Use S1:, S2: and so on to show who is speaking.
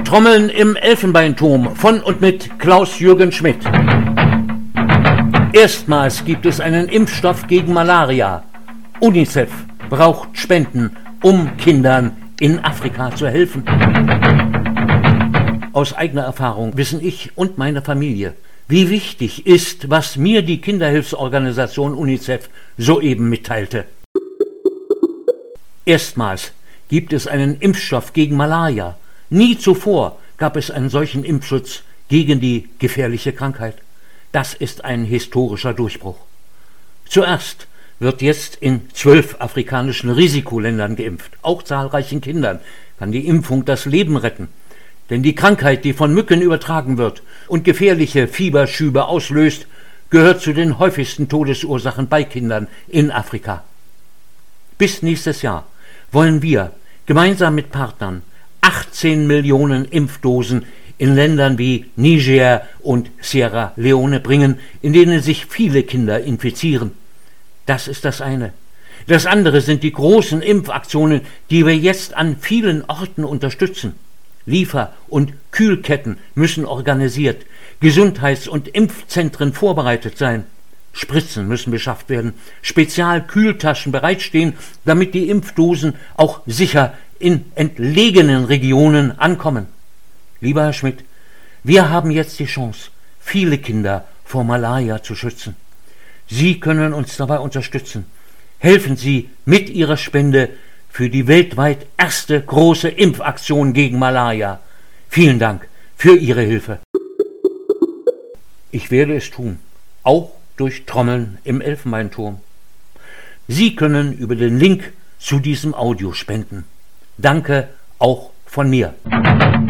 S1: Trommeln im Elfenbeinturm von und mit Klaus-Jürgen Schmidt. Erstmals gibt es einen Impfstoff gegen Malaria. UNICEF braucht Spenden, um Kindern in Afrika zu helfen. Aus eigener Erfahrung wissen ich und meine Familie, wie wichtig ist, was mir die Kinderhilfsorganisation UNICEF soeben mitteilte. Erstmals gibt es einen Impfstoff gegen Malaria. Nie zuvor gab es einen solchen Impfschutz gegen die gefährliche Krankheit. Das ist ein historischer Durchbruch. Zuerst wird jetzt in 12 afrikanischen Risikoländern geimpft. Auch zahlreichen Kindern kann die Impfung das Leben retten. Denn die Krankheit, die von Mücken übertragen wird und gefährliche Fieberschübe auslöst, gehört zu den häufigsten Todesursachen bei Kindern in Afrika. Bis nächstes Jahr wollen wir gemeinsam mit Partnern 18 Millionen Impfdosen in Ländern wie Niger und Sierra Leone bringen, in denen sich viele Kinder infizieren. Das ist das eine. Das andere sind die großen Impfaktionen, die wir jetzt an vielen Orten unterstützen. Liefer- und Kühlketten müssen organisiert, Gesundheits- und Impfzentren vorbereitet sein. Spritzen müssen beschafft werden, Spezialkühltaschen bereitstehen, damit die Impfdosen auch sicher in entlegenen Regionen ankommen. Lieber Herr Schmidt, wir haben jetzt die Chance, viele Kinder vor Malaria zu schützen. Sie können uns dabei unterstützen. Helfen Sie mit Ihrer Spende für die weltweit erste große Impfaktion gegen Malaria. Vielen Dank für Ihre Hilfe. Ich werde es tun, auch durch Trommeln im Elfenbeinturm. Sie können über den Link zu diesem Audio spenden. Danke auch von mir.